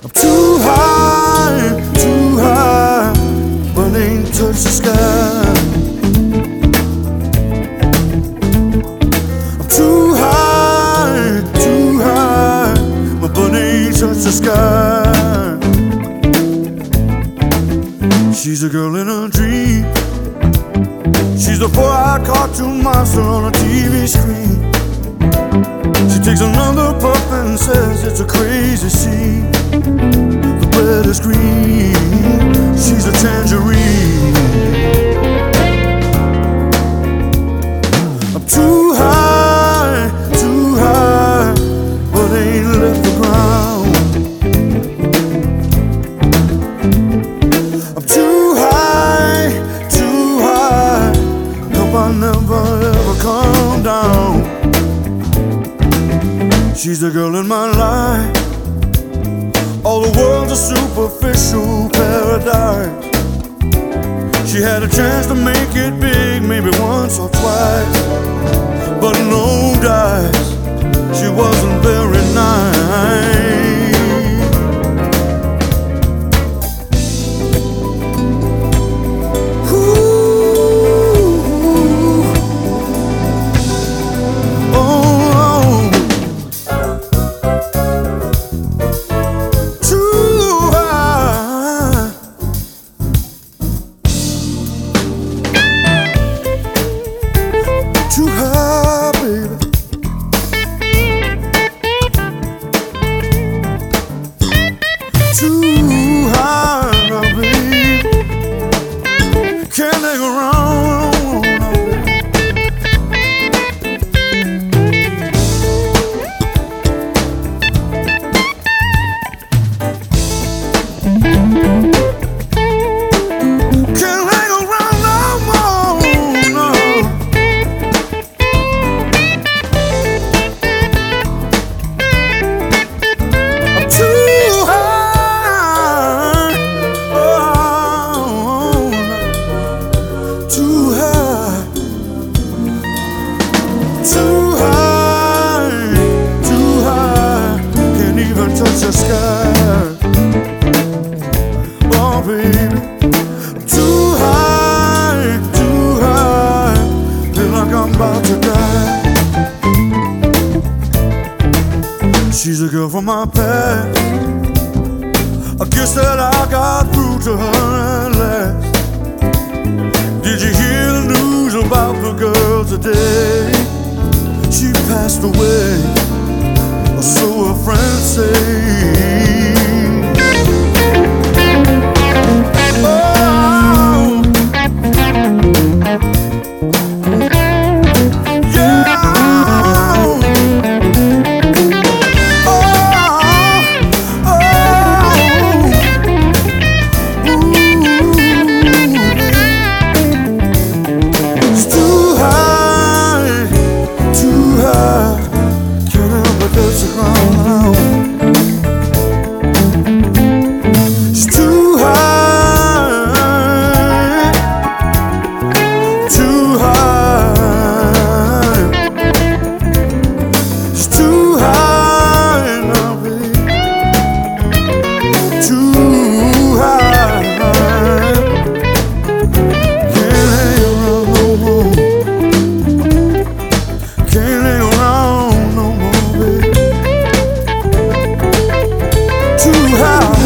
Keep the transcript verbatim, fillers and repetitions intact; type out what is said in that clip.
I'm too high, too high, but ain't touch the sky. I'm too high, too high, my butt ain't touch the sky. She's a girl in a dream. She's a four-eyed cartoon monster on a T V screen. She takes another puff and says it's a crazy scene. The bread is green, she's a tangerine. I'm too high, too high, but ain't left the ground. I'm too high, too high, hope I never ever come down. She's the girl in my life. All the world's a superficial paradise. She had a chance to make it big, maybe once or twice, but no dice, she wasn't very nice. Too high, baby. Too high, now, baby. Can't let go wrong, now, baby. Can't let go wrong no more, no. Too high, too high, can't even touch the sky. Oh baby, too high, too high, feel like I'm about to die. She's a girl from my past, a kiss that I got through to her at last. Did you hear the news about the girl today? She passed away, or so her friends say. Oh, yeah. Oh, oh, ooh. It's too high, too high, can't help but touch the ground. It's too high, too high, it's too high now, baby, too high. Can't hang around no more. Can't hang around no more, baby. Too high.